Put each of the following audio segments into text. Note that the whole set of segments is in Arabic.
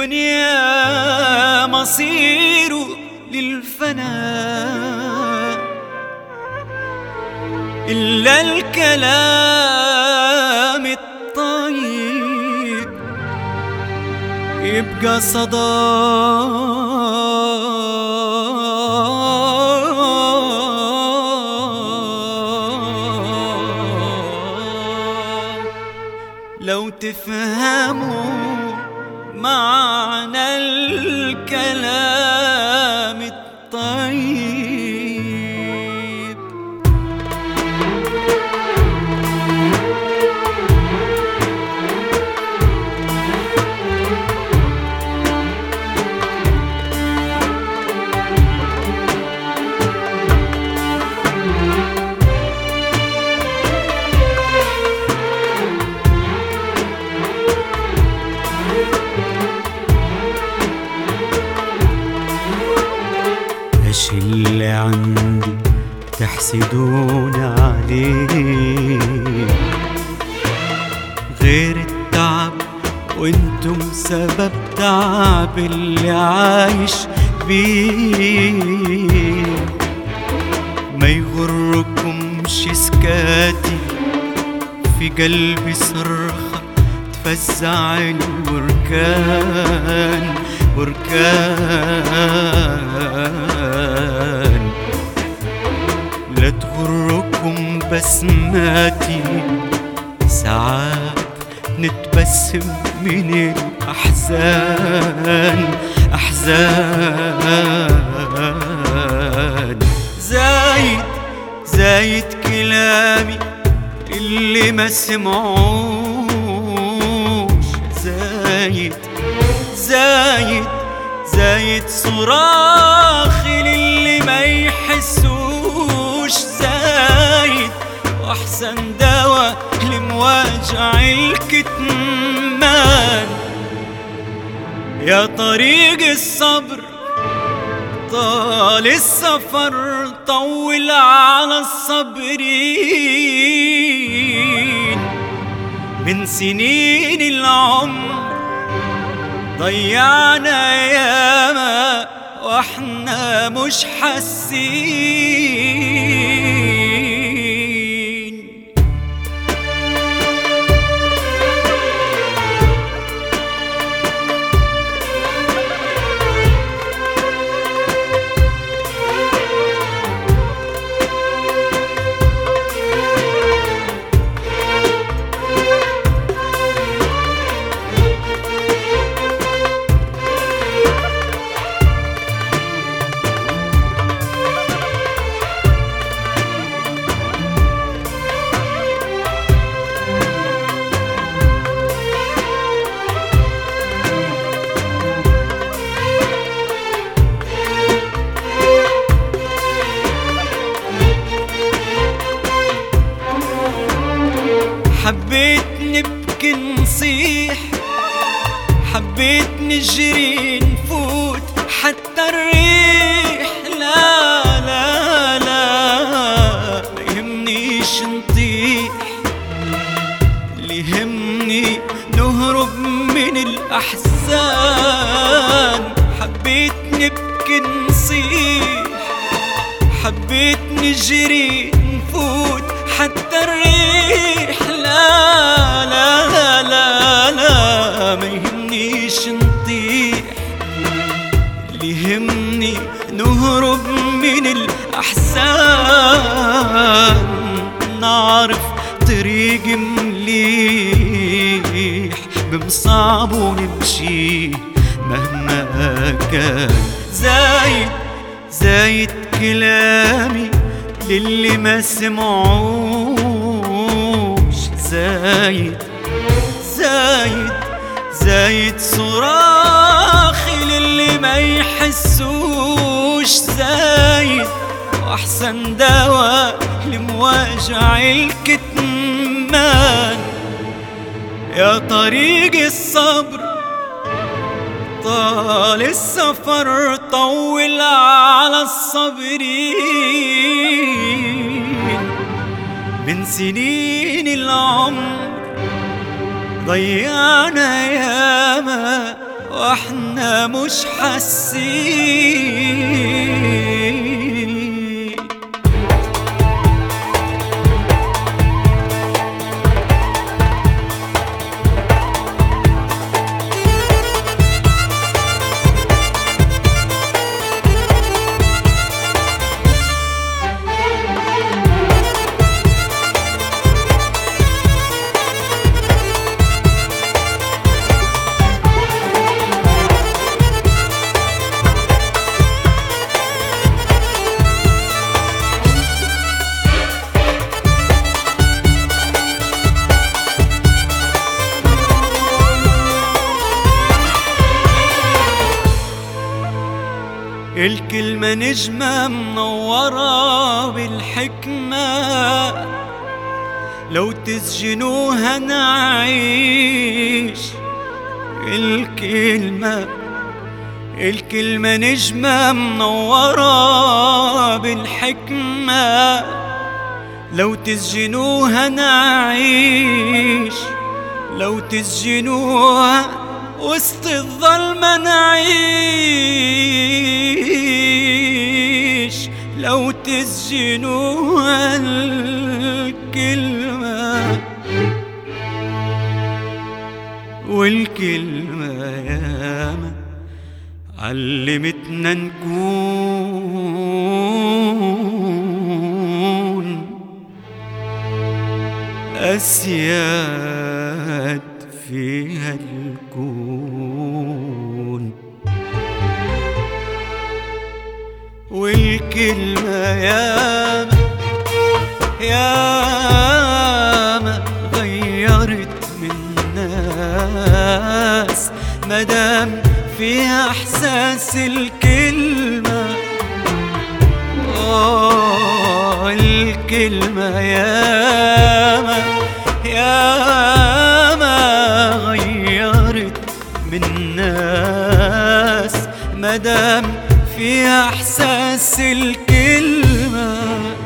الدنيا مصيره للفناء، إلا الكلام الطيب يبقى صدى. لو تفهموا معنى الكلام الطيب. ايش اللي عندي تحسدون عليه غير التعب، وانتم سبب تعب اللي عايش بيه. ما يغركمش سكاتي في قلبي صرخة تفزع البركان بركان. لا تغركم بسماتي ساعات نتبسم من الأحزان أحزان. زايد كلامي اللي ما سمعوش، زايد صراخي للي ما يحسوش، زايد واحسن دواء لمواجع الكتمان. يا طريق الصبر طال السفر، طول على الصابرين. من سنين العمر ضيعنا ياما واحنا مش حاسين. حبيت نبكي نصيح، حبيت نجري نفوت حتى الريح. لا لا لا ما يهمنيش نطيح، اللي يهمني نهرب من الأحزان. حبيت نبكي نصيح، حبيت نجري نفوت حتى الريح. لا لا لا لا ما يهمنيش نطيح، اللي يهمني نهرب من الأحزان. نعرف طريق مليح بمصعب ونمشي مهما كان. زايد كلامي للي ما سمعوش، زايد صراخي للي ما يحسوش، زايد واحسن دواء لمواجع الكتمان. يا طريق الصبر طال السفر، طول على الصابرين. من سنين العمر ضيعنا ياما واحنا مش حاسين. الكلمة نجمة منورة بالحكمة، لو تسجنوها نعيش. الكلمة نجمة منورة بالحكمة، لو تسجنوها نعيش. لو تسجنوها وسط الظلمة نعيش. لو تسجنوها الكلمة، والكلمة ياما علمتنا نكون أسياد فيها الكون. والكلمة ياما غيرت من الناس، مدام فيها إحساس الكلمة. الكلمة ياما غيرت من الناس، مدام فيها إحساس الكلمة.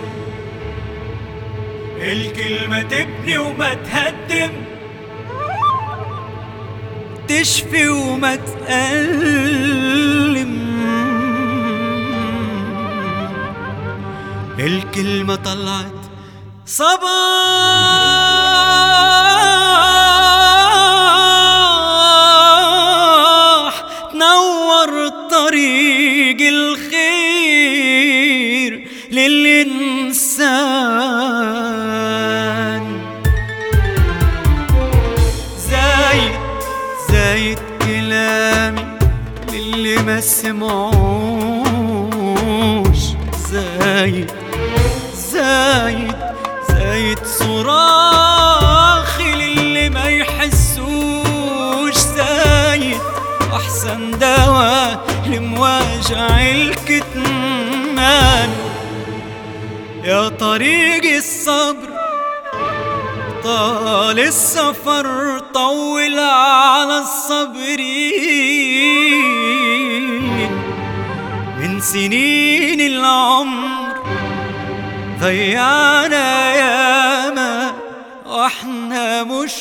الكلمة تبني وما تهدم، تشفي وما تألم. الكلمة طلعت صباح، تنور طريق الخير للإنسان. زايد كلامي للي ما سمعوش، زايد صراخي للي ما يحسوش. زايد أحسن دواء لمواجع الكتمان. يا طريق الصبر طال السفر، طول على الصابرين. من سنين العمر ضيعنا ياما، واحنا مش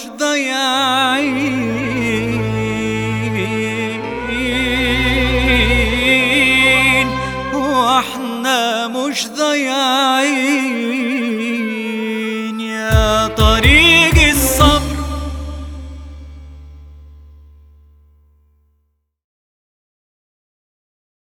ضياعين. واحنا مش ضياعين.